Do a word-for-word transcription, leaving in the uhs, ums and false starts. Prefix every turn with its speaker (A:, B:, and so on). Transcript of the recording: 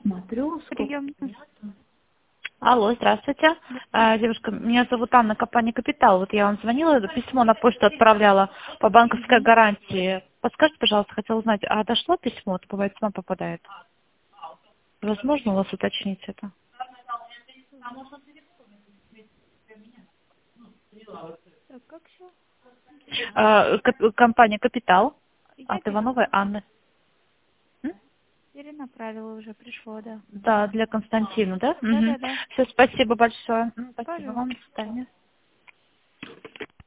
A: Прием.
B: Алло, здравствуйте. А, девушка, меня зовут Анна, компания «Капитал». Вот я вам звонила, письмо на почту отправляла по банковской гарантии. Подскажите, пожалуйста, хотела узнать, а дошло письмо? Это бывает, сама попадает. Возможно у вас уточнить это?
A: Так, как все?
B: А, кап- компания «Капитал»
A: Я
B: от Ивановой Анны. М?
A: перенаправила уже, пришло, да.
B: Да, для Константина, да?
A: Да-да-да.
B: Все, спасибо большое. М, Спасибо вам,
A: Пожалуйста.
B: до свидания.